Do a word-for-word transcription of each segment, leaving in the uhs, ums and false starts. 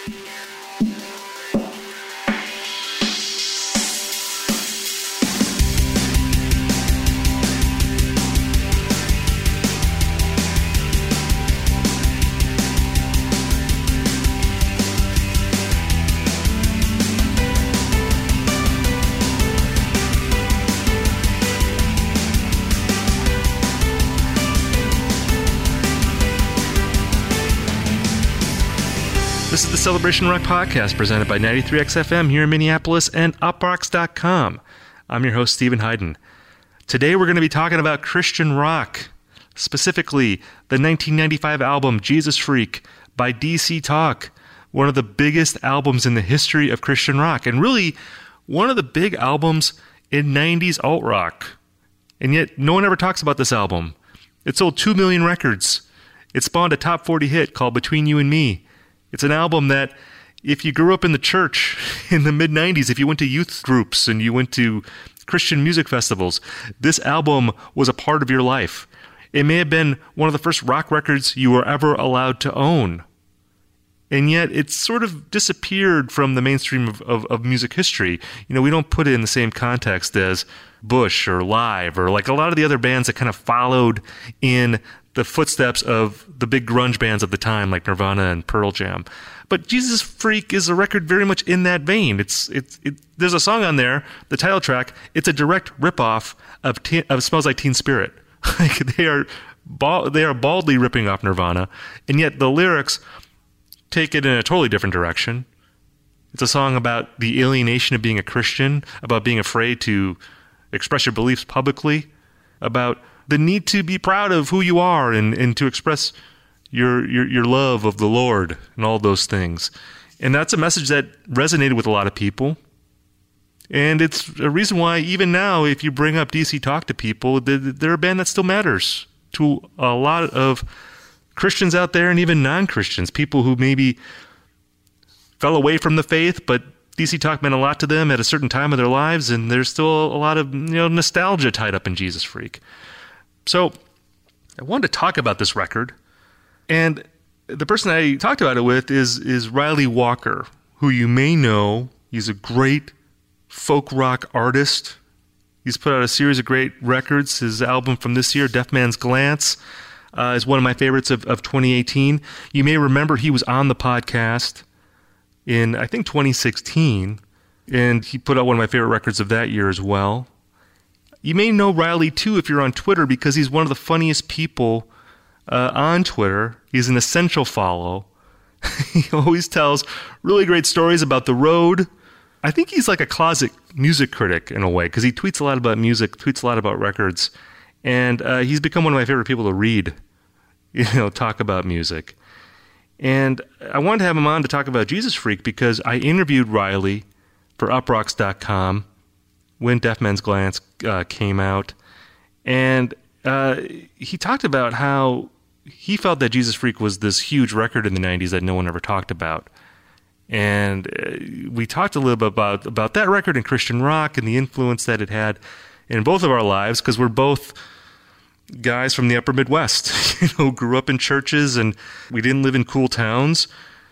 This is the Celebration Rock Podcast presented by ninety-three X F M here in Minneapolis and uprocks dot com. I'm your host, Stephen Hyden. Today we're going to be talking about Christian rock, specifically the nineteen ninety-five album Jesus Freak by D C Talk, one of the biggest albums in the history of Christian rock, and really one of the big albums in nineties alt-rock. And yet no one ever talks about this album. It sold two million records. It spawned a top forty hit called Between You and Me. It's an album that, if you grew up in the church in the mid nineties, if you went to youth groups and you went to Christian music festivals, this album was a part of your life. It may have been one of the first rock records you were ever allowed to own. And yet it's sort of disappeared from the mainstream of, of, of music history. You know, we don't put it in the same context as Bush or Live or like a lot of the other bands that kind of followed in the footsteps of the big grunge bands of the time, like Nirvana and Pearl Jam. But Jesus Freak is a record very much in that vein. It's it's it, there's a song on there, the title track. It's a direct ripoff of teen, of Smells Like Teen Spirit. Like they are bald, they are baldly ripping off Nirvana, and yet the lyrics take it in a totally different direction. It's a song about the alienation of being a Christian, about being afraid to express your beliefs publicly, about the need to be proud of who you are and, and to express your, your your love of the Lord and all those things. And that's a message that resonated with a lot of people. And it's a reason why even now, if you bring up D C Talk to people, they're a band that still matters to a lot of Christians out there and even non-Christians, people who maybe fell away from the faith, but D C Talk meant a lot to them at a certain time of their lives, and there's still a lot of, you know, nostalgia tied up in Jesus Freak. So I wanted to talk about this record, and the person I talked about it with is is Riley Walker, who you may know. He's a great folk rock artist. He's put out a series of great records. His album from this year, Deaf Man's Glance, uh, is one of my favorites of, of twenty eighteen. You may remember he was on the podcast in, I think, twenty sixteen, and he put out one of my favorite records of that year as well. You may know Riley, too, if you're on Twitter, because he's one of the funniest people uh, on Twitter. He's an essential follow. He always tells really great stories about the road. I think he's like a closet music critic in a way, because he tweets a lot about music, tweets a lot about records, and uh, he's become one of my favorite people to read, you know, talk about music. And I wanted to have him on to talk about Jesus Freak because I interviewed Riley for uprocks dot com when Deaf Man's Glance uh, came out, and uh, he talked about how he felt that Jesus Freak was this huge record in the nineties that no one ever talked about. And uh, we talked a little bit about, about that record and Christian rock and the influence that it had in both of our lives, because we're both guys from the upper Midwest, you know, grew up in churches and we didn't live in cool towns.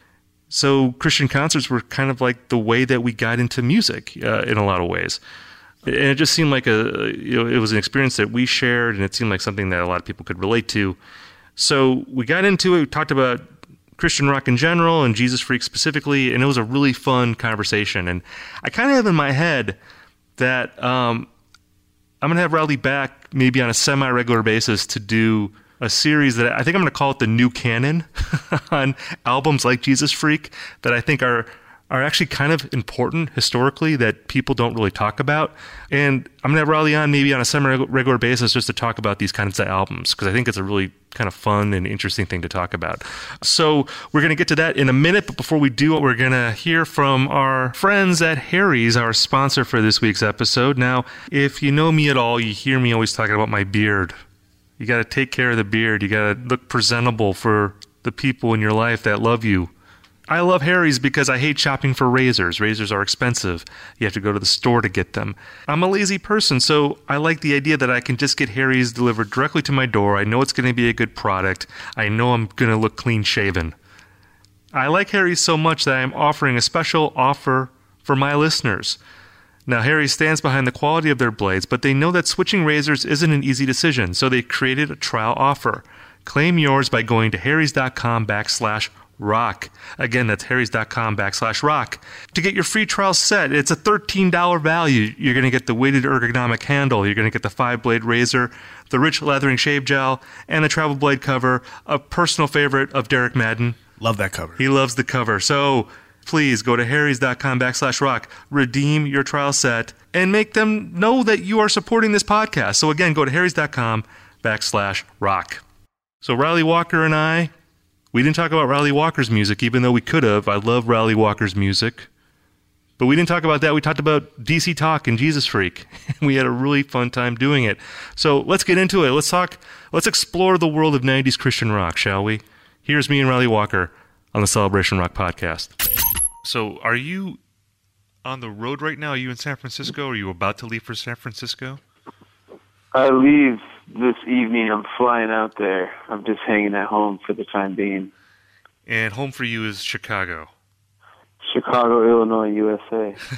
So Christian concerts were kind of like the way that we got into music uh, in a lot of ways. And it just seemed like a, you know, it was an experience that we shared, and it seemed like something that a lot of people could relate to. So we got into it, we talked about Christian rock in general and Jesus Freak specifically, and it was a really fun conversation. And I kind of have in my head that um, I'm going to have Riley back maybe on a semi-regular basis to do a series that I think I'm going to call it the New Canon on albums like Jesus Freak that I think are are actually kind of important historically that people don't really talk about. And I'm going to have Riley on maybe on a semi-regular basis just to talk about these kinds of albums, because I think it's a really kind of fun and interesting thing to talk about. So we're going to get to that in a minute, but before we do, we're going to hear from our friends at Harry's, our sponsor for this week's episode. Now, if you know me at all, you hear me always talking about my beard. You got to take care of the beard. You got to look presentable for the people in your life that love you. I love Harry's because I hate shopping for razors. Razors are expensive. You have to go to the store to get them. I'm a lazy person, so I like the idea that I can just get Harry's delivered directly to my door. I know it's going to be a good product. I know I'm going to look clean shaven. I like Harry's so much that I am offering a special offer for my listeners. Now, Harry stands behind the quality of their blades, but they know that switching razors isn't an easy decision, so they created a trial offer. Claim yours by going to harrys.com backslash rock. Again, that's harrys.com backslash rock. To get your free trial set, it's a thirteen dollars value. You're going to get the weighted ergonomic handle. You're going to get the five-blade razor, the rich leathering shave gel, and the travel blade cover, a personal favorite of Derek Madden. Love that cover. He loves the cover. So please go to harrys.com backslash rock, redeem your trial set, and make them know that you are supporting this podcast. So again, go to harrys.com backslash rock. So Riley Walker and I, we didn't talk about Riley Walker's music, even though we could have. I love Riley Walker's music. But we didn't talk about that. We talked about D C Talk and Jesus Freak. We had a really fun time doing it. So let's get into it. Let's talk, let's explore the world of nineties Christian rock, shall we? Here's me and Riley Walker on the Celebration Rock podcast. So are you on the road right now? Are you in San Francisco? Are you about to leave for San Francisco? I leave this evening. I'm flying out there. I'm just hanging at home for the time being. And home for you is Chicago. Chicago, Illinois, U S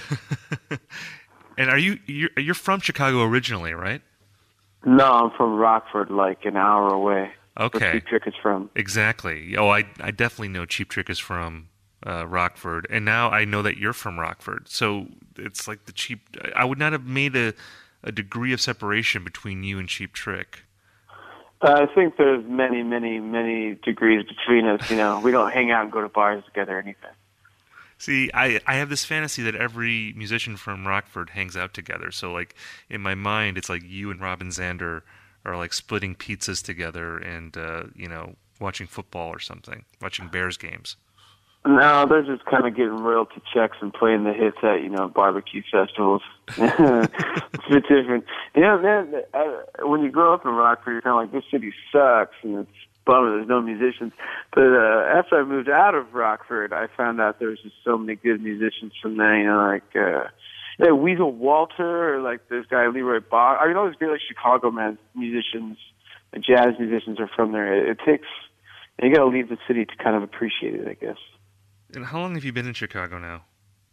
A. And are you you're, you're from Chicago originally, right? No, I'm from Rockford, like an hour away. Okay. Where Cheap Trick is from. Exactly. Oh, I I definitely know Cheap Trick is from uh, Rockford, and now I know that you're from Rockford. So it's like the cheap. I would not have made a a degree of separation between you and Cheap Trick. Uh, I think there's many, many, many degrees between us. You know, we don't hang out and go to bars together or anything. See, I, I have this fantasy that every musician from Rockford hangs out together. So, like, in my mind, it's like you and Robin Zander are, like, splitting pizzas together and, uh, you know, watching football or something, watching Bears games. No, they're just kind of getting royalty checks and playing the hits at, you know, barbecue festivals. It's a bit different. Yeah, man, I, when you grow up in Rockford, you're kind of like, this city sucks, and it's bummer there's no musicians. But uh, after I moved out of Rockford, I found out there was just so many good musicians from there, you know, like uh, yeah, Weasel Walter, or like this guy Leroy Bach. I mean, all these great like Chicago man musicians, jazz musicians are from there. It, it takes, you got to leave the city to kind of appreciate it, I guess. And how long have you been in Chicago now?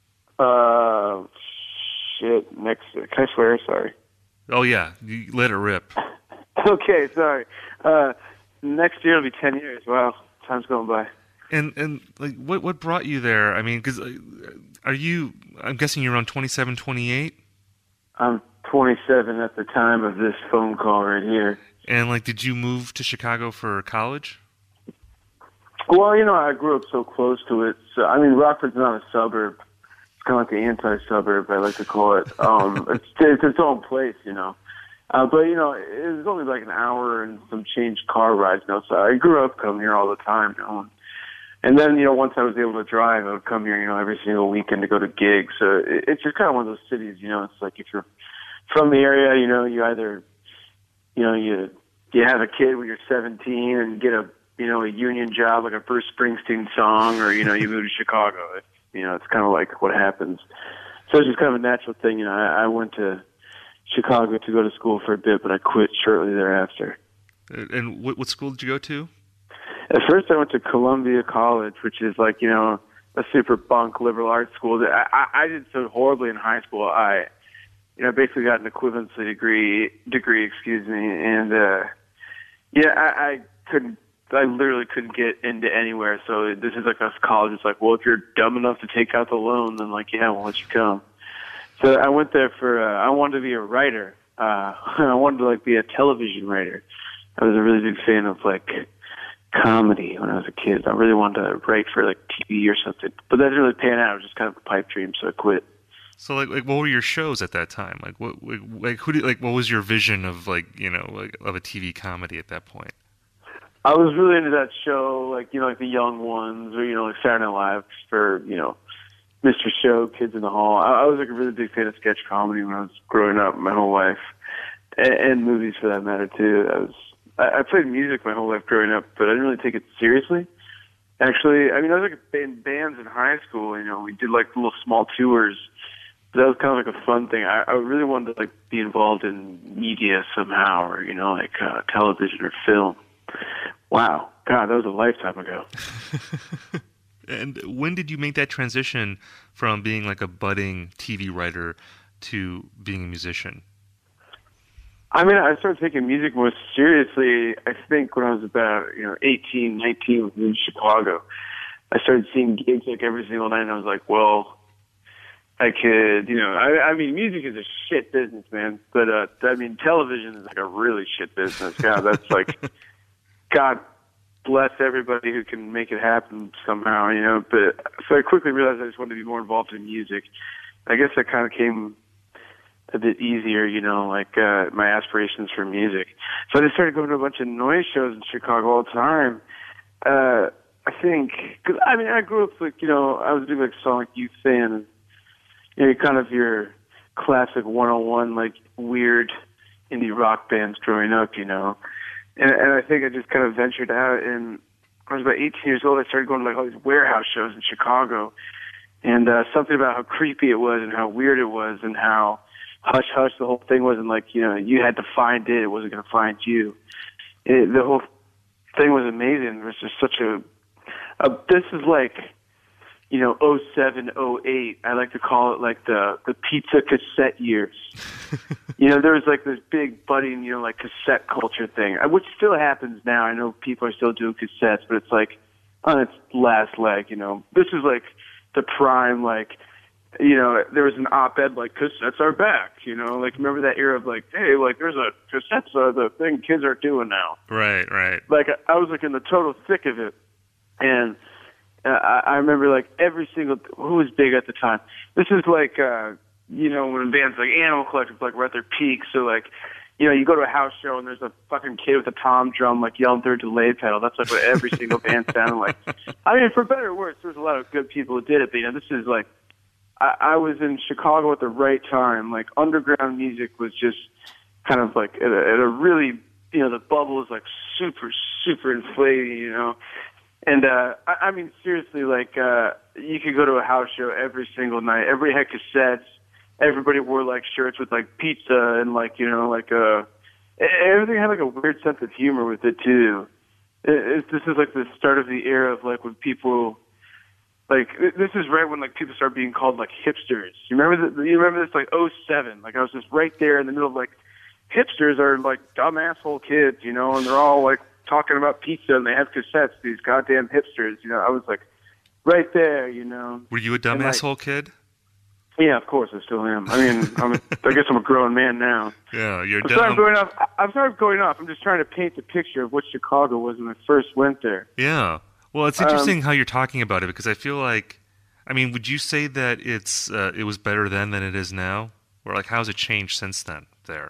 Uh, shit. Next, can I swear? Sorry. Oh yeah, you let it rip. Okay, sorry. Uh, next year it'll be ten years. Wow, time's going by. And and like, what what brought you there? I mean, because are you? I'm guessing you're around twenty-seven, twenty-eight. I'm twenty-seven at the time of this phone call right here. And like, did you move to Chicago for college? Well, you know, I grew up so close to it. So, I mean, Rockford's not a suburb. It's kind of like the anti-suburb, I like to call it. Um, it's, it's its own place, you know. Uh, but, you know, it was only like an hour and some change car rides, you know. So I grew up coming here all the time, you know. And then, you know, once I was able to drive, I would come here, you know, every single weekend to go to gigs. So it, it's just kind of one of those cities, you know. It's like if you're from the area, you know, you either, you know, you you have a kid when you're seventeen and get a, you know, a union job like a Bruce Springsteen song, or, you know, you move to Chicago. It, you know, it's kind of like what happens. So it's just kind of a natural thing. You know, I, I went to Chicago to go to school for a bit, but I quit shortly thereafter. And what, what school did you go to? At first I went to Columbia College, which is like, you know, a super bunk liberal arts school. I, I, I did so horribly in high school. I, you know, basically got an equivalency degree, degree, excuse me. And, uh, yeah, I, I couldn't, I literally couldn't get into anywhere. So this is like us college. It's like, well, if you're dumb enough to take out the loan, then like, yeah, we'll let you come. So I went there for, uh, I wanted to be a writer. Uh, I wanted to like be a television writer. I was a really big fan of like comedy when I was a kid. I really wanted to write for like T V or something, but that didn't really pan out. It was just kind of a pipe dream. So I quit. So like, like, what were your shows at that time? Like, what, like, like who did, like, what was your vision of like, you know, like of a T V comedy at that point? I was really into that show, like, you know, like The Young Ones, or, you know, like Saturday Night Live for, you know, Mister Show, Kids in the Hall. I, I was like a really big fan of sketch comedy when I was growing up my whole life, and, and movies for that matter too. I was, I, I played music my whole life growing up, but I didn't really take it seriously. Actually, I mean, I was like in bands in high school. You know, we did like little small tours. But that was kind of like a fun thing. I, I really wanted to like be involved in media somehow, or, you know, like uh, television or film. Wow. God, that was a lifetime ago. And when did you make that transition from being like a budding T V writer to being a musician? I mean, I started taking music more seriously, I think, when I was about, you know, eighteen, nineteen in Chicago. I started seeing gigs like every single night, and I was like, well, I could, you know, I, I mean, music is a shit business, man. But, uh, I mean, television is like a really shit business. God, that's like, God bless everybody who can make it happen somehow, you know. But so I quickly realized I just wanted to be more involved in music. I guess that kind of came a bit easier, you know, like uh, my aspirations for music. So I just started going to a bunch of noise shows in Chicago all the time. Uh, I think, cause, I mean, I grew up like, you know, I was a big like Sonic Youth fan, and you know, kind of your classic one oh one like weird indie rock bands growing up, you know. And, and I think I just kind of ventured out, and when I was about eighteen years old, I started going to like all these warehouse shows in Chicago, and uh, something about how creepy it was and how weird it was and how hush hush the whole thing was, and like, you know, you had to find it, it wasn't going to find you. It, the whole thing was amazing. It was just such a, a this is like, you know, oh seven, oh eight. I like to call it like the, the pizza cassette years. You know, there was like this big budding, you know, like cassette culture thing, which still happens now. I know people are still doing cassettes, but it's like on its last leg, you know. This is like the prime, like, you know, there was an op-ed like, cassettes are back, you know, like, remember that era of like, hey, like, there's a cassettes are the thing kids are doing now. Right, right. Like, I, I was like in the total thick of it, and uh, I, I remember like every single, who was big at the time? This is like, uh, you know, when bands like Animal Collective like were at their peak, so like, you know, you go to a house show and there's a fucking kid with a tom drum like yelling through a delay pedal. That's like what every single band sounded like. I mean, for better or worse, there was a lot of good people who did it, but you know, this is like, I, I was in Chicago at the right time. Like, underground music was just kind of like at a, at a really, you know, the bubble was like super, super inflated, you know. And, uh, I, I mean, seriously, like, uh, you could go to a house show every single night. Everybody had cassettes. Everybody wore like shirts with like pizza and like, you know, like, uh, everything had like a weird sense of humor with it too. It, it, this is like the start of the era of like when people, like, this is right when, like, people start being called, like, hipsters. You remember the, you remember this, like, oh seven? Like, I was just right there in the middle of, like, hipsters are, like, dumb asshole kids, you know, and they're all, like, talking about pizza, and they have cassettes, these goddamn hipsters, you know. I was, like, right there, you know. Were you a dumb and, asshole like, kid? Yeah, of course, I still am. I mean, I'm a, I guess I'm a grown man now. Yeah, you're I'm dumb. sorry I'm going off. I'm sorry I'm going off. I'm just trying to paint the picture of what Chicago was when I first went there. Yeah. Well, it's interesting Um, how you're talking about it, because I feel like, I mean, would you say that it's uh, it was better then than it is now? Or, like, how's it changed since then there?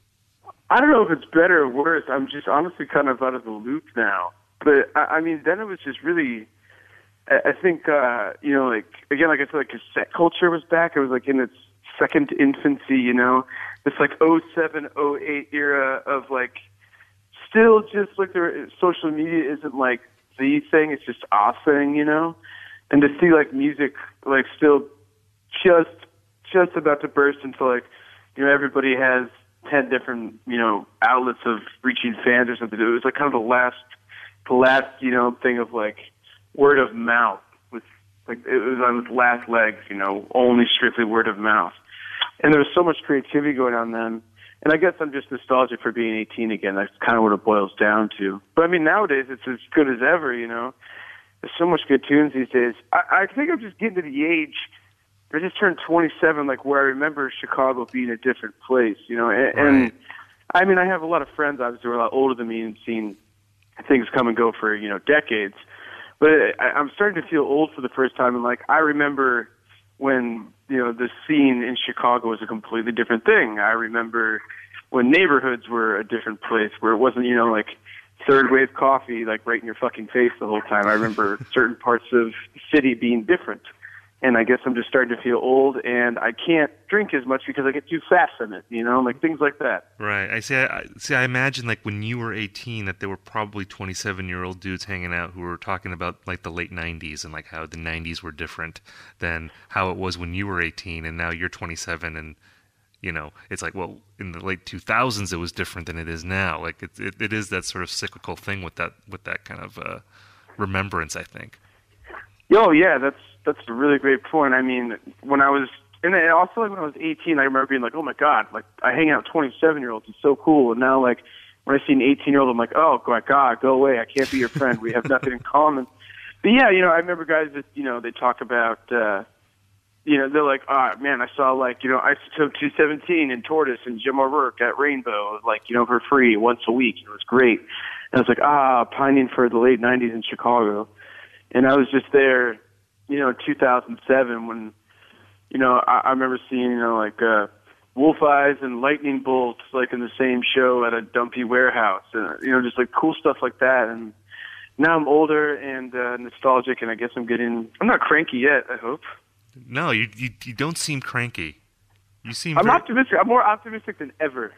I don't know if it's better or worse. I'm just honestly kind of out of the loop now. But, I, I mean, then it was just really, I, I think, uh, you know, like, again, like I said, like, cassette culture was back. It was, like, in its second infancy, you know? This, like, oh seven, oh eight era of, like, still just, like, there, social media isn't, like, the thing. It's just a thing, you know? And to see, like, music, like, still just just about to burst into, like, you know, everybody has ten different, you know, outlets of reaching fans or something. It was, like, kind of the last, the last, you know, thing of, like, word of mouth. With, like, it was on its last legs, you know, only strictly word of mouth. And there was so much creativity going on then. And I guess I'm just nostalgic for being eighteen again. That's kind of what it boils down to. But, I mean, nowadays it's as good as ever, you know. There's so much good tunes these days. I, I think I'm just getting to the age, I just turned twenty-seven, like, where I remember Chicago being a different place, you know. And, Right. and I mean, I have a lot of friends, obviously, who are a lot older than me and seen things come and go for, you know, decades. But I, I'm starting to feel old for the first time. And, like, I remember when, you know, the scene in Chicago was a completely different thing. I remember when neighborhoods were a different place, where it wasn't, you know, like, third wave coffee, like, right in your fucking face the whole time. I remember certain parts of the city being different. And I guess I'm just starting to feel old, and I can't drink as much because I get too fat from it, you know, like things like that. Right. I see. I see. I imagine, like, when you were eighteen, that there were probably twenty-seven-year-old dudes hanging out who were talking about, like, the late nineties and, like, how the nineties were different than how it was when you were eighteen, and now you're twenty-seven, and, you know, it's like, well, in the late two thousands it was different than it is now. Like, it it, it is that sort of cyclical thing with that with that kind of uh, remembrance, I think. Yo, yeah, that's that's a really great point. I mean, when I was, and then also like when I was eighteen, I remember being like, oh my god, like I hang out with twenty-seven year olds, it's so cool. And now like when I see an eighteen year old, I'm like, oh my god, go away, I can't be your friend. We have nothing in common. But yeah, you know, I remember guys that you know they talk about, uh, you know, they're like, oh man, I saw like you know Isotope two seventeen and Tortoise and Jim O'Rourke at Rainbow, like you know for free once a week. It was great. And I was like, ah, pining for the late nineties in Chicago. And I was just there, you know, in two thousand seven when, you know, I, I remember seeing, you know, like uh, Wolf Eyes and Lightning Bolts, like in the same show at a dumpy warehouse, and you know, just like cool stuff like that. And now I'm older and uh, nostalgic, and I guess I'm getting, I'm not cranky yet, I hope. No, you you, you don't seem cranky. You seem. I'm very... optimistic. I'm more optimistic than ever.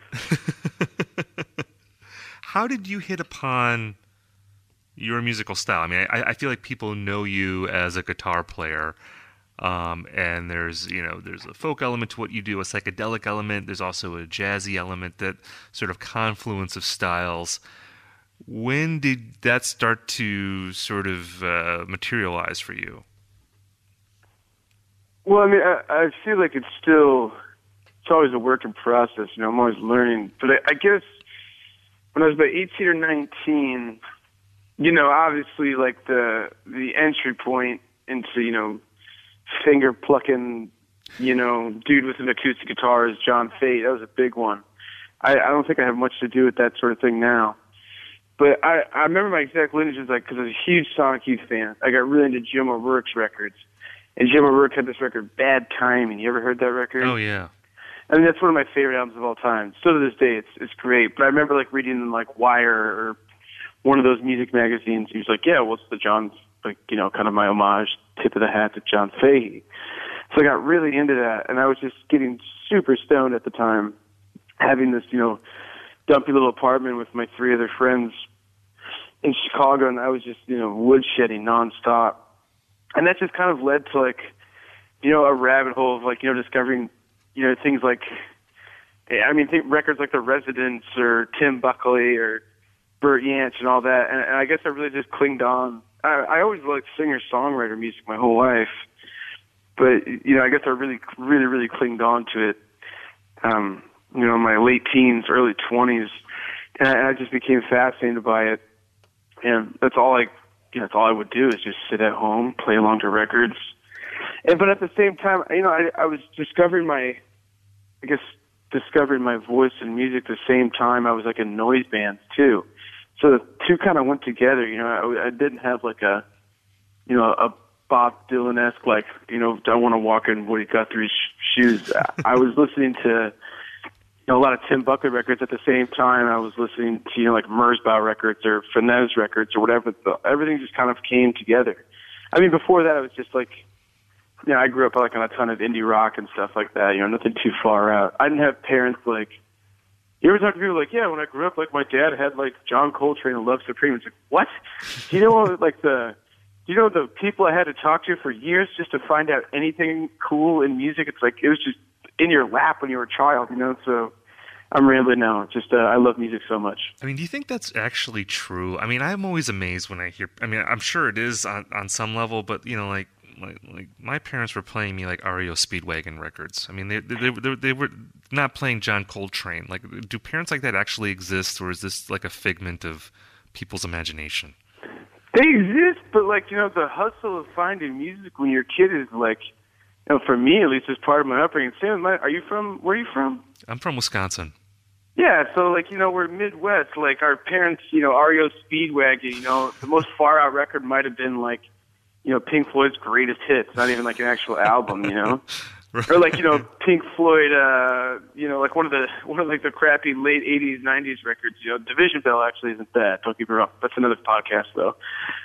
How did you hit upon your musical style? I mean, I, I feel like people know you as a guitar player, um, and there's you know there's a folk element to what you do, a psychedelic element. There's also a jazzy element, that sort of confluence of styles. When did that start to sort of uh, materialize for you? Well, I mean, I, I feel like it's still, it's always a work in process. You know, I'm always learning. But I, I guess when I was about eighteen or nineteen, you know, obviously, like the the entry point into, you know, finger plucking, you know, dude with an acoustic guitar is John Fate. That was a big one. I, I don't think I have much to do with that sort of thing now. But I, I remember my exact lineage was like, because I was a huge Sonic Youth fan. I got really into Jim O'Rourke's records. And Jim O'Rourke had this record, Bad Timing. You ever heard that record? Oh, yeah. I mean, that's one of my favorite albums of all time. Still to this day, it's it's great. But I remember like reading in like Wire or one of those music magazines. He was like, yeah, what's the John, like, you know, kind of my homage, tip of the hat to John Fahey. So I got really into that. And I was just getting super stoned at the time, having this, you know, dumpy little apartment with my three other friends in Chicago. And I was just, you know, woodshedding nonstop. And that just kind of led to, like, you know, a rabbit hole of, like, you know, discovering, you know, things like, I mean, think records like The Residents or Tim Buckley or Bert Jansch and all that. And, and I guess I really just clinged on. I, I always liked singer-songwriter music my whole life. But, you know, I guess I really, really, really clinged on to it, um, you know, in my late teens, early twenties. And I, and I just became fascinated by it. And that's all I... You know, that's all I would do is just sit at home, play along to records. And but at the same time, you know, I, I was discovering my, I guess, discovering my voice in music at the same time I was like in noise bands too. So the two kind of went together. You know, I, I didn't have like a, you know, a Bob Dylan-esque, like, you know, don't want to walk in Woody Guthrie's shoes. I was listening to, you know, a lot of Tim Buckley records at the same time. I was listening to, you know, like Merzbow records or Finesse records or whatever. Everything just kind of came together. I mean, before that, I was just like, you know, I grew up like on a ton of indie rock and stuff like that, you know, nothing too far out. I didn't have parents like, you ever talk to people like, yeah, when I grew up, like my dad had like John Coltrane and Love Supreme. It's like, what? Do you know like the, do you know the people I had to talk to for years just to find out anything cool in music? It's like, it was just in your lap when you were a child, you know, so I'm rambling now. Just, uh, I love music so much. I mean, do you think that's actually true? I mean, I'm always amazed when I hear, I mean, I'm sure it is on, on some level, but, you know, like, like, like my parents were playing me like R E O Speedwagon records. I mean, they, they, they, they were not playing John Coltrane. Like, do parents like that actually exist, or is this like a figment of people's imagination? They exist, but like, you know, the hustle of finding music when you're a kid is like, you know, for me, at least, as part of my upbringing. Sam, are you from, where are you from? I'm from Wisconsin. Yeah, so, like, you know, we're Midwest. Like, our parents, you know, R E O Speedwagon, you know, the most far-out record might have been, like, you know, Pink Floyd's Greatest Hits, not even, like, an actual album, you know? Right. Or, like, you know, Pink Floyd, uh, you know, like, one of the, one of, like, the crappy late eighties, nineties records, you know, Division Bell actually isn't bad. Don't get me wrong. That's another podcast, though.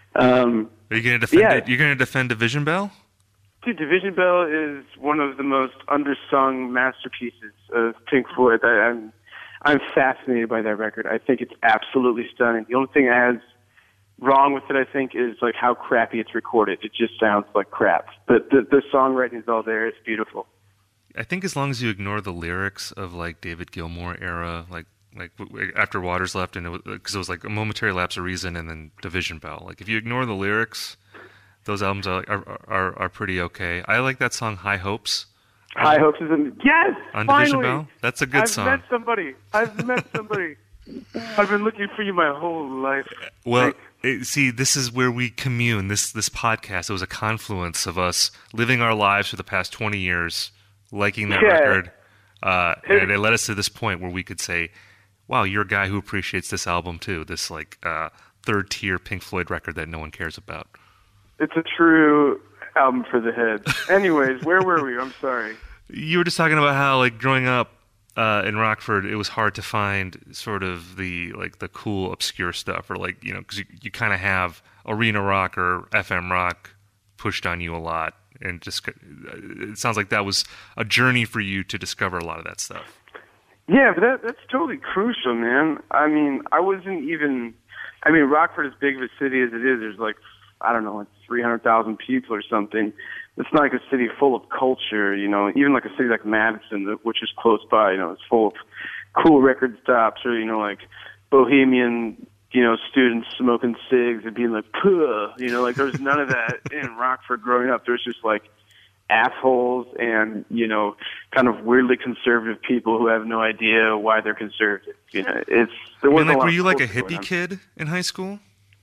Um, Are you going to defend yeah. it? You're going to defend Division Bell? Dude, Division Bell is one of the most undersung masterpieces of Pink Floyd. I, I'm I'm fascinated by that record. I think it's absolutely stunning. The only thing that has wrong with it, I think, is like how crappy it's recorded. It just sounds like crap. But the, the songwriting is all there. It's beautiful. I think as long as you ignore the lyrics of like David Gilmour era, like like after Waters left, and it was, because it was like a momentary lapse of reason, and then Division Bell. Like if you ignore the lyrics, those albums are, are are are pretty okay. I like that song High Hopes. High Hopes is in, yes, on finally. Division Bell. That's a good I've song. I've met somebody. I've met somebody. I've been looking for you my whole life. Well, it, see, this is where we commune. This this podcast, it was a confluence of us living our lives for the past twenty years, liking that yeah. record, uh, and it led us to this point where we could say, wow, you're a guy who appreciates this album too, this like uh, third-tier Pink Floyd record that no one cares about. It's a true album for the head. Anyways, where were we? I'm sorry. You were just talking about how, like, growing up, Uh, in Rockford, it was hard to find sort of the like the cool obscure stuff, or like you know, because you, you kind of have arena rock or F M rock pushed on you a lot, and just it sounds like that was a journey for you to discover a lot of that stuff. Yeah, but that, that's totally crucial, man. I mean, I wasn't even. I mean, Rockford, as big of a city as it is, there's like I don't know, like three hundred thousand people or something. It's not like a city full of culture, you know, even like a city like Madison, which is close by, you know, it's full of cool record stops or, you know, like bohemian, you know, students smoking cigs and being like, puh, you know, like there's none of that in Rockford growing up. There's just like assholes and, you know, kind of weirdly conservative people who have no idea why they're conservative. You know, it's, there I mean, wasn't like, a lot were of you like a culture hippie going on. kid in high school?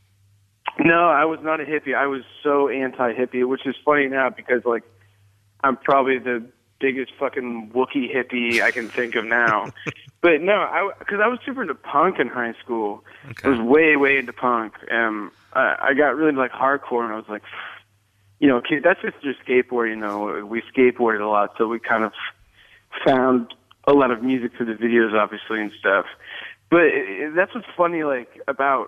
No, I was not a hippie. I was so anti-hippie, which is funny now because, like, I'm probably the biggest fucking Wookiee hippie I can think of now. But no, I because I was super into punk in high school. Okay. I was way, way into punk. Um, I, I got really like hardcore, and I was like, you know, kid, that's just your skateboard. You know, we skateboarded a lot, so we kind of found a lot of music for the videos, obviously, and stuff. But it, it, that's what's funny, like about.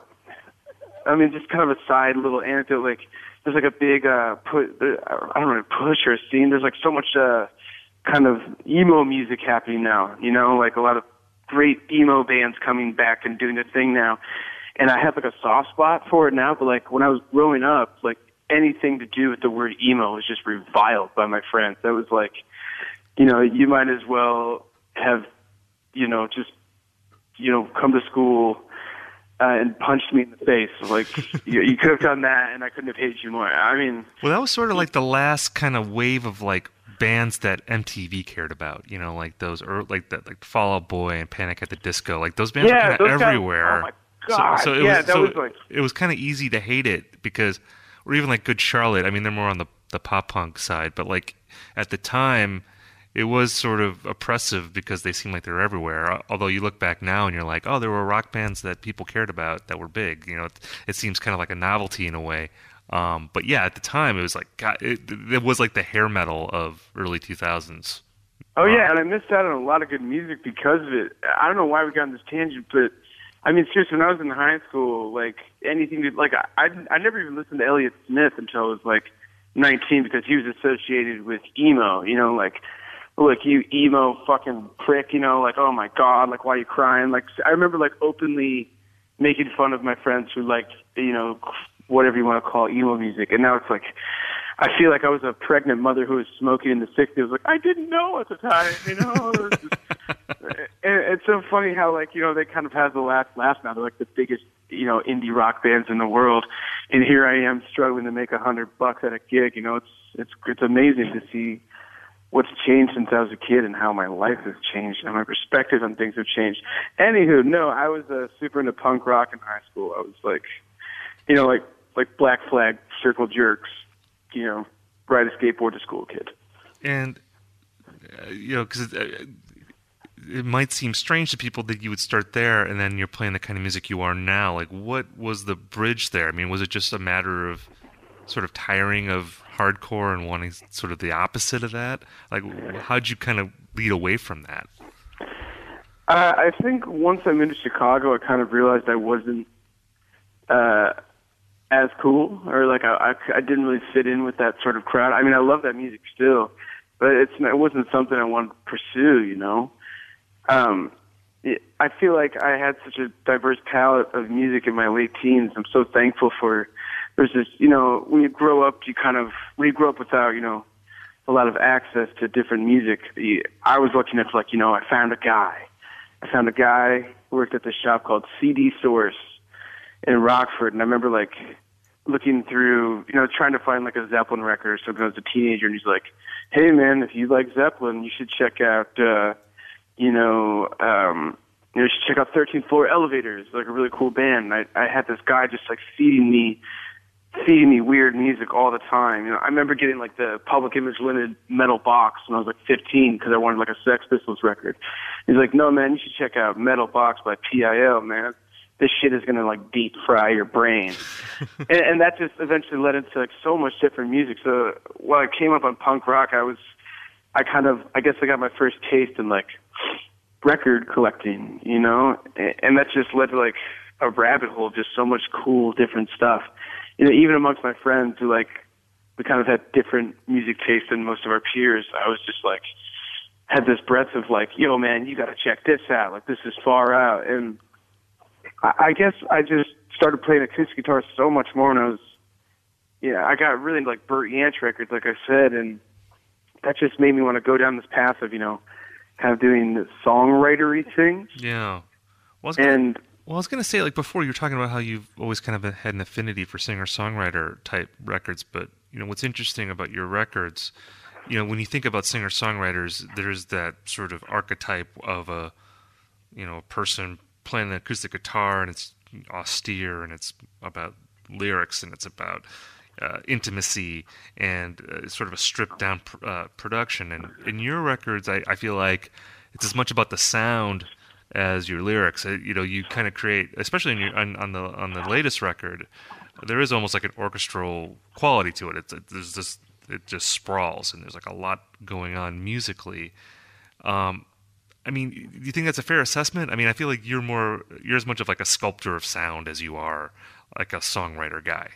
I mean, just kind of a side little anecdote. Like, there's like a big uh, put. I don't know, push or a scene. There's like so much uh, kind of emo music happening now. You know, like a lot of great emo bands coming back and doing their thing now. And I have like a soft spot for it now. But like when I was growing up, like anything to do with the word emo was just reviled by my friends. That was like, you know, you might as well have, you know, just, you know, come to school. Uh, and punched me in the face. Like, you, you could have done that, and I couldn't have hated you more. I mean... Well, that was sort of like the last kind of wave of, like, bands that M T V cared about. You know, like those, or like the, like Fall Out Boy and Panic at the Disco. Like, those bands yeah, were kind of guys, everywhere. oh, my God. So, so it yeah, was, that so was like... It was kind of easy to hate it because... Or even, like, Good Charlotte. I mean, they're more on the, the pop-punk side. But, like, at the time... It was sort of oppressive because they seemed like they were everywhere. Although you look back now and you're like, oh, there were rock bands that people cared about that were big. You know, it, it seems kind of like a novelty in a way. Um, but yeah, at the time it was like, God, it, it was like the hair metal of early two thousands. Oh yeah, and I missed out on a lot of good music because of it. I don't know why we got on this tangent, but I mean, seriously, when I was in high school, like anything, to, like I, I, I never even listened to Elliott Smith until I was like nineteen because he was associated with emo. You know, like. Like, you emo fucking prick, you know, like, oh my God, like, why are you crying? Like, I remember, like, openly making fun of my friends who liked, you know, whatever you want to call emo music. And now it's like, I feel like I was a pregnant mother who was smoking in the sixties. I was like, I didn't know at the time, you know? It was just, and it's so funny how, like, you know, they kind of have the last laugh now. They're like the biggest, you know, indie rock bands in the world. And here I am struggling to make a hundred bucks at a gig. You know, it's, it's, it's amazing to see what's changed since I was a kid and how my life has changed and my perspective on things have changed. Anywho, no, I was uh, super into punk rock in high school. I was like, you know, like like Black Flag, Circle Jerks, you know, ride a skateboard to school kid. And, uh, you know, because it, it might seem strange to people that you would start there and then you're playing the kind of music you are now. Like, what was the bridge there? I mean, was it just a matter of sort of tiring of hardcore and wanting sort of the opposite of that? Like, how'd you kind of lead away from that? Uh, I think once I moved to Chicago, I kind of realized I wasn't uh, as cool, or like I, I, I didn't really fit in with that sort of crowd. I mean, I love that music still, but it's it wasn't something I wanted to pursue, you know? Um, it, I feel like I had such a diverse palette of music in my late teens. I'm so thankful for, there's this, you know, when you grow up, you kind of, when you grow up without, you know, a lot of access to different music, you, I was lucky enough, like, you know, I found a guy. I found a guy who worked at this shop called C D Source in Rockford, and I remember, like, looking through, you know, trying to find like a Zeppelin record or something. I was a teenager, and he's like, "Hey man, if you like Zeppelin, you should check out, uh, you know, um, you know, you should check out thirteenth Floor Elevators, like a really cool band." And I, I had this guy just like feeding me, feeding me weird music all the time. You know, I remember getting like the Public Image Limited metal box when I was like fifteen because I wanted like a Sex Pistols record. He's like, "No man, you should check out Metal Box by P I L, man. This shit is gonna like deep fry your brain." and, and that just eventually led into like so much different music. So when I came up on punk rock, I was, I kind of, I guess I got my first taste in like record collecting, you know, and, and that just led to like a rabbit hole of just so much cool different stuff. You know, even amongst my friends who like, we kind of had different music taste than most of our peers. I was just like, had this breadth of like, yo man, you gotta check this out. Like this is far out. And I guess I just started playing acoustic guitar so much more when I was, yeah, I got really into like Burt Yanch records, like I said, and that just made me want to go down this path of, you know, kind of doing songwritery things. Yeah. Well, I was gonna, and well, I was going to say, like before, you were talking about how you've always kind of had an affinity for singer-songwriter type records, but, you know, what's interesting about your records, you know, when you think about singer-songwriters, there's that sort of archetype of a, you know, a person playing an acoustic guitar, and it's austere, and it's about lyrics, and it's about uh, intimacy, and uh, sort of a stripped-down pr- uh, production. And in your records, I, I feel like it's as much about the sound as your lyrics. Uh, you know, you kind of create, especially in your, on, on the on the latest record, there is almost like an orchestral quality to it. It's it, there's this, it just sprawls, and there's like a lot going on musically. Um, I mean, do you think that's a fair assessment? I mean, I feel like you're more, you're as much of like a sculptor of sound as you are like a songwriter guy.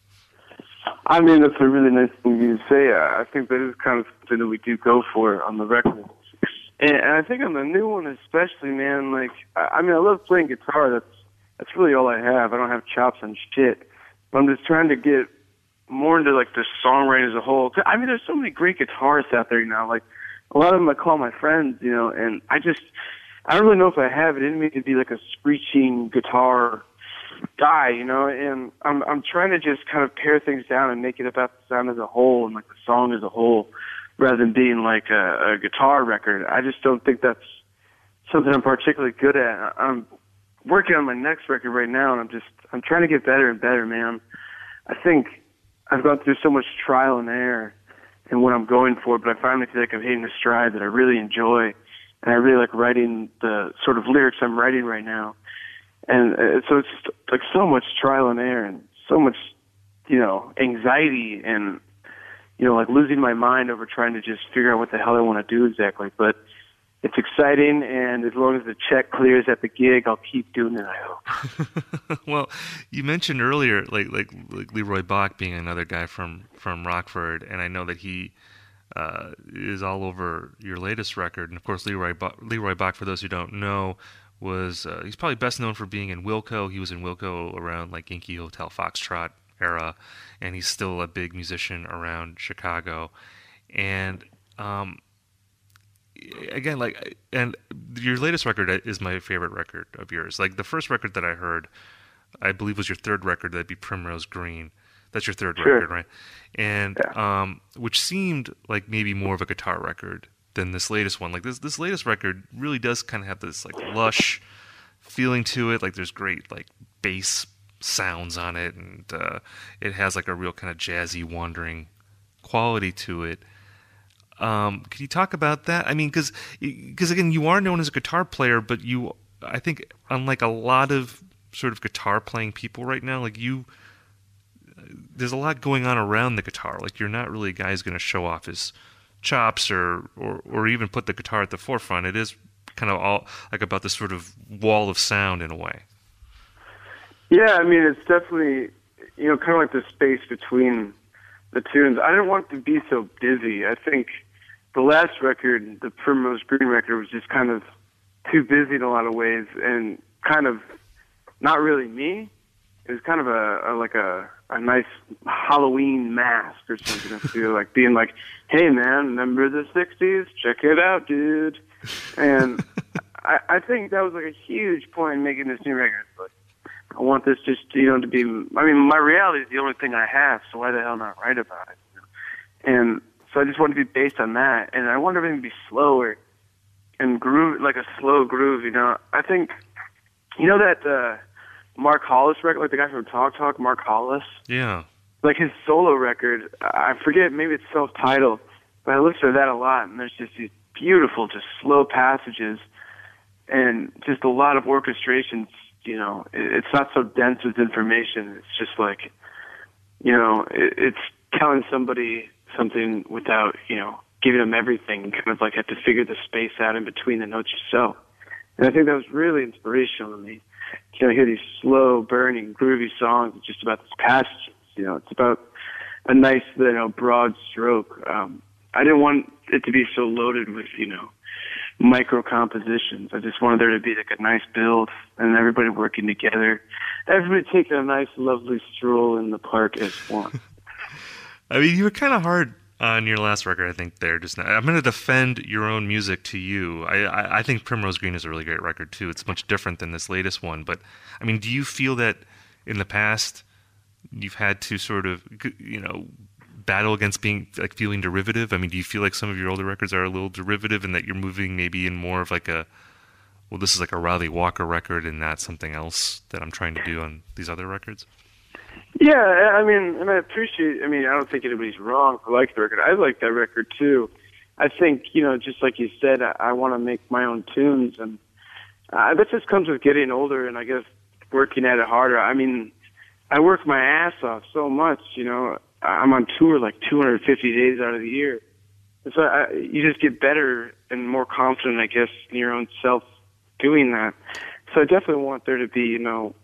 I mean, that's a really nice thing you say. I think that is kind of something that we do go for on the record. And, and I think on the new one especially, man, like, I, I mean, I love playing guitar. That's, that's really all I have. I don't have chops on shit. But I'm just trying to get more into like the songwriting as a whole. I mean, there's so many great guitarists out there now, like, a lot of them I call my friends, you know, and I just, I don't really know if I have it in me to be like a screeching guitar guy, you know, and I'm I'm trying to just kind of pare things down and make it about the sound as a whole and like the song as a whole, rather than being like a, a guitar record. I just don't think that's something I'm particularly good at. I'm working on my next record right now, and I'm just, I'm trying to get better and better, man. I think I've gone through so much trial and error and what I'm going for, but I finally feel like I'm hitting a stride that I really enjoy, and I really like writing the sort of lyrics I'm writing right now. And uh, so it's just like so much trial and error and so much, you know, anxiety and, you know, like losing my mind over trying to just figure out what the hell I want to do exactly. But it's exciting, and as long as the check clears at the gig, I'll keep doing it, I hope. Well, you mentioned earlier, like, like like Leroy Bach being another guy from, from Rockford, and I know that he uh, is all over your latest record. And of course, Leroy Bach, Leroy Bach, for those who don't know, was uh, he's probably best known for being in Wilco. He was in Wilco around like Yankee Hotel Foxtrot era, and he's still a big musician around Chicago. And um, again, like, and your latest record is my favorite record of yours. Like the first record that I heard, I believe was your third record. That'd be Primrose Green. That's your third Sure. record, right? And yeah. um, which seemed like maybe more of a guitar record than this latest one. Like this, this latest record really does kind of have this like lush feeling to it. Like there's great like bass sounds on it, and uh, it has like a real kind of jazzy, wandering quality to it. Um, can you talk about that? I mean, because because again, you are known as a guitar player, but you, I think, unlike a lot of sort of guitar playing people right now, like you, there's a lot going on around the guitar. Like you're not really a guy who's going to show off his chops or, or or even put the guitar at the forefront. It is kind of all like about this sort of wall of sound in a way. Yeah, I mean, it's definitely, you know, kind of like the space between the tunes. I didn't want it to be so busy. I think the last record, the Primrose Green record, was just kind of too busy in a lot of ways and kind of not really me. It was kind of a, a like a, a nice Halloween mask or something. I feel like being like, "Hey man, remember the sixties? Check it out, dude." And I, I think that was like a huge point in making this new record. Like, I want this just, you know, to be, I mean, my reality is the only thing I have, so why the hell not write about it? You know? And so I just want to be based on that, and I want everything to be slower and groove, like a slow groove, you know. I think, you know that uh, Mark Hollis record, like the guy from Talk Talk, Mark Hollis? Yeah. Like his solo record, I forget, maybe it's self-titled, but I listen to that a lot, and there's just these beautiful, just slow passages, and just a lot of orchestrations, you know. It's not so dense with information. It's just like, you know, it's telling somebody something without, you know, giving them everything, and kind of like have to figure the space out in between the notes yourself. And I think that was really inspirational to me. You know, I hear these slow, burning, groovy songs just about this passage. You know, it's about a nice, you know, broad stroke. Um, I didn't want it to be so loaded with, you know, micro compositions. I just wanted there to be like a nice build and everybody working together. Everybody taking a nice, lovely stroll in the park as one. I mean, you were kind of hard on your last record, I think, there just now. I'm going to defend your own music to you. I, I, I think Primrose Green is a really great record, too. It's much different than this latest one. But, I mean, do you feel that in the past you've had to sort of, you know, battle against being, like, feeling derivative? I mean, do you feel like some of your older records are a little derivative and that you're moving maybe in more of like a, well, this is like a Riley Walker record and not something else that I'm trying to do on these other records? Yeah, I mean, and I appreciate, I mean, I don't think anybody's wrong for liking the record. I like that record, too. I think, you know, just like you said, I, I want to make my own tunes, and uh, that just comes with getting older and I guess working at it harder. I mean, I work my ass off so much, you know. I'm on tour like two hundred fifty days out of the year. And so I, you just get better and more confident, I guess, in your own self doing that. So I definitely want there to be, you know,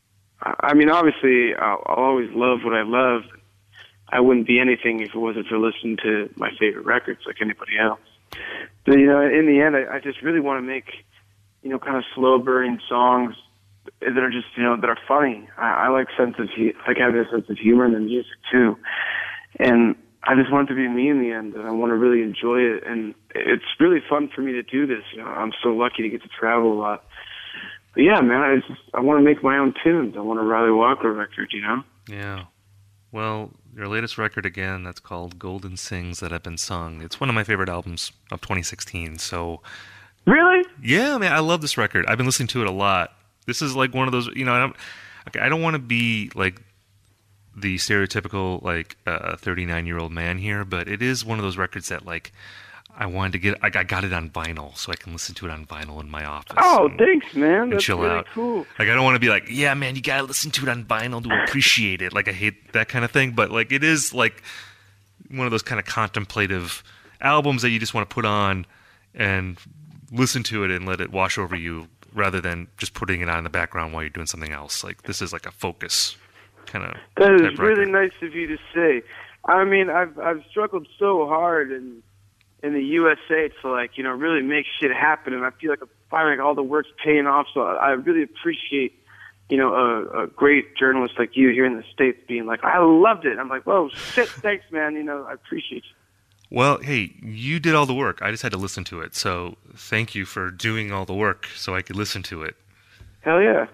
I mean, obviously, I'll, I'll always love what I love. I wouldn't be anything if it wasn't for listening to my favorite records like anybody else. But, you know, in the end, I, I just really want to make, you know, kind of slow-burning songs that are just, you know, that are funny. I, I like sense of, like having a sense of humor in the music, too. And I just want it to be me in the end, and I want to really enjoy it. And it's really fun for me to do this. You know, I'm so lucky to get to travel a lot. But yeah, man, I just I want to make my own tunes. I want a Riley Walker record, you know? Yeah. Well, your latest record, again, that's called Golden Sings That Have Been Sung. It's one of my favorite albums of twenty sixteen, so... Really? Yeah, man, I love this record. I've been listening to it a lot. This is like one of those, you know, I don't, okay, I don't want to be like the stereotypical, like, uh, thirty-nine-year-old man here, but it is one of those records that, like, I wanted to get, like, I got it on vinyl, so I can listen to it on vinyl in my office. Oh, and, thanks, man. and That's chill really out. cool. Like, I don't want to be like, yeah, man, you gotta listen to it on vinyl to appreciate it. Like, I hate that kind of thing, but, like, it is, like, one of those kind of contemplative albums that you just want to put on and listen to it and let it wash over you, rather than just putting it on in the background while you're doing something else. Like, this is like a focus kind of. That is really nice of you to say. I mean, I've I've struggled so hard in in the U S A to, like, you know, really make shit happen, and I feel like I'm finally, like, all the work's paying off. So I really appreciate, you know, a, a great journalist like you here in the States being like, I loved it. I'm like, whoa, shit, thanks, man. You know, I appreciate you. Well, hey, you did all the work. I just had to listen to it. So thank you for doing all the work so I could listen to it. Hell yeah.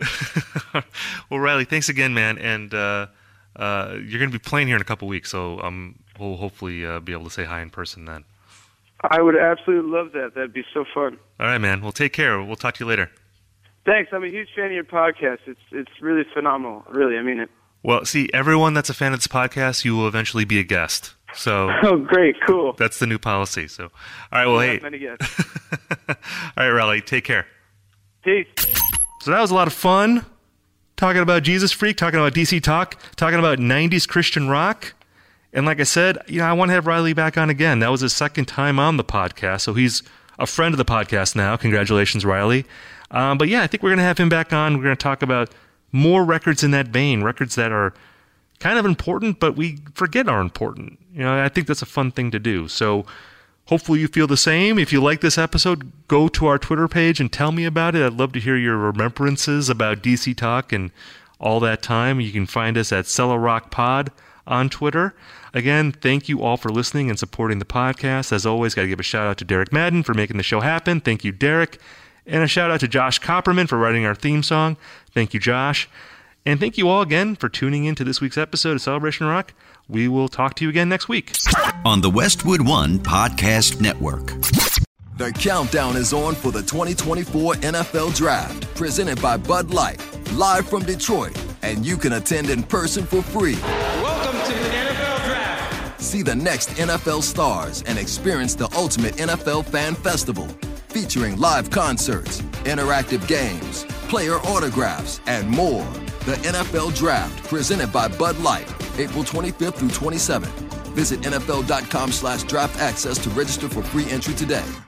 Well, Riley, thanks again, man. And uh, uh, you're going to be playing here in a couple weeks, so um, we'll hopefully uh, be able to say hi in person then. I would absolutely love that. That'd be so fun. All right, man. Well, take care. We'll talk to you later. Thanks. I'm a huge fan of your podcast. It's it's really phenomenal. Really, I mean it. Well, see, everyone that's a fan of this podcast, you will eventually be a guest. So oh, great, cool. That's the new policy. So, all right, well, hey. Many guests. All right, Riley, take care. Peace. So that was a lot of fun, talking about Jesus Freak, talking about D C Talk, talking about nineties Christian rock. And like I said, you know, I want to have Riley back on again. That was his second time on the podcast, so he's a friend of the podcast now. Congratulations, Riley. Um, but yeah, I think we're going to have him back on. We're going to talk about more records in that vein, records that are kind of important, but we forget are important. You know, I think that's a fun thing to do. So hopefully you feel the same. If you like this episode, go to our Twitter page and tell me about it. I'd love to hear your remembrances about D C Talk and all that time. You can find us at Cellar Rock Pod on Twitter. Again, thank you all for listening and supporting the podcast. As always, got to give a shout out to Derek Madden for making the show happen. Thank you, Derek. And a shout out to Josh Copperman for writing our theme song. Thank you, Josh. And thank you all again for tuning in to this week's episode of Celebration Rock. We will talk to you again next week. On the Westwood One Podcast Network. The countdown is on for the twenty twenty-four N F L Draft, presented by Bud Light, live from Detroit, and you can attend in person for free. Welcome to the N F L Draft. See the next N F L stars and experience the ultimate N F L fan festival, featuring live concerts, interactive games, player autographs, and more. The N F L Draft, presented by Bud Light, April twenty-fifth through twenty-seventh. Visit N F L dot com slash draft access to register for free entry today.